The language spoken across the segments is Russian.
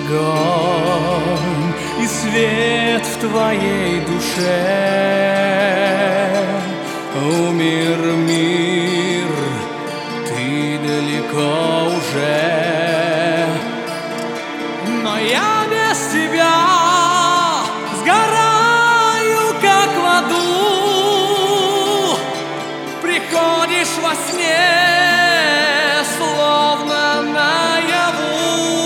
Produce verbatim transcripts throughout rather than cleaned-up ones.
огонь и свет в твоей душе. О, мир, мир, ты далеко уже, но я без тебя сгораю, как в аду. Приходишь во сне, словно наяву.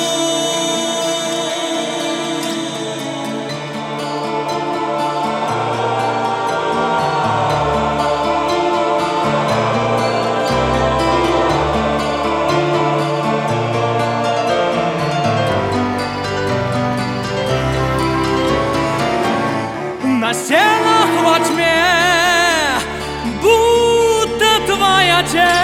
На стенах во тьме будто твоя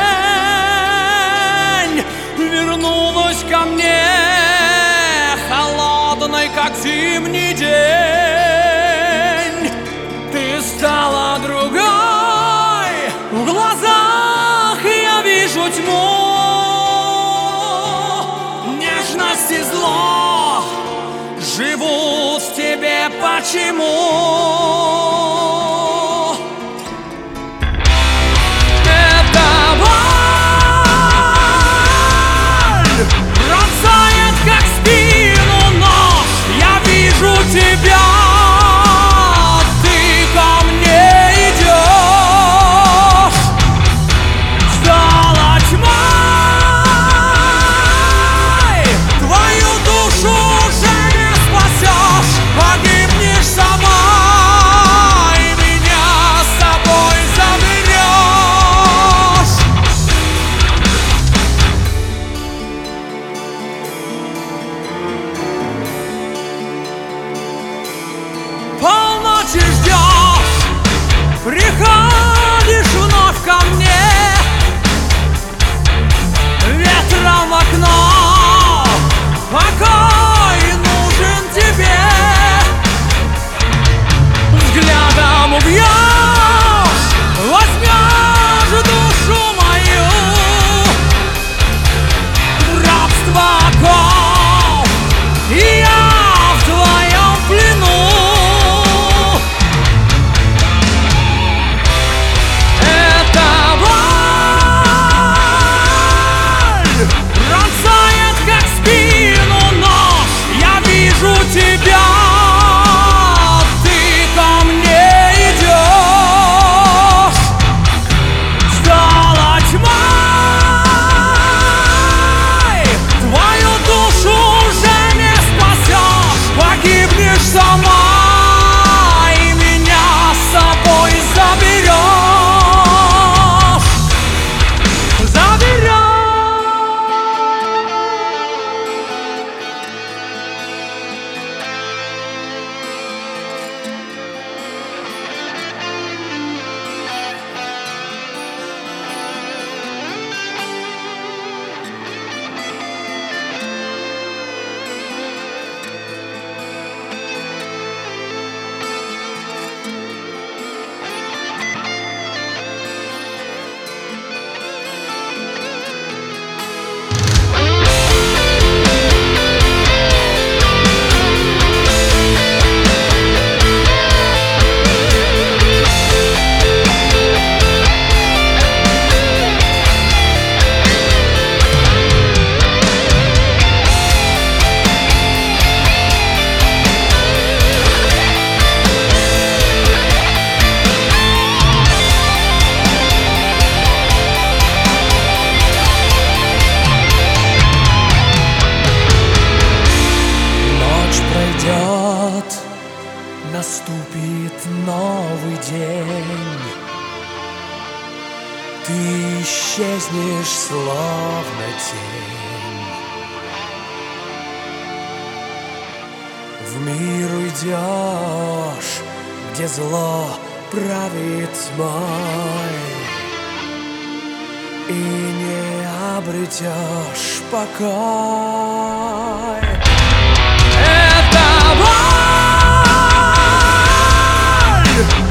тень вернулась ко мне, холодной, как зимний день. Ты стала другой, в глазах я вижу тьму. Нежность и зло живут в тебе, почему? Это боль пронзает, как спину нож. Я вижу тебя, ты ко мне идешь. Стала тьмой, твою душу уже не спасешь. Погибнешь сама и меня с собой заберешь. Полночи ждешь, приходишь вновь ко мне, ветром в окно. Покой нужен тебе, взглядом убьешь, возьмешь душу мою в рабство оков, и я в твоем плену. Это боль пронзает, как спину нож. Я вижу тебя, ты ко мне идешь. Стала тьмой, твою душу уже не спасешь. Погибнешь сама и меня с собой заберешь. Заберешь. Ночь пройдет, наступит новый день. Ты исчезнешь, словно тень. В мир уйдешь, где зло правит тьмой, и не обретешь покой. Это боль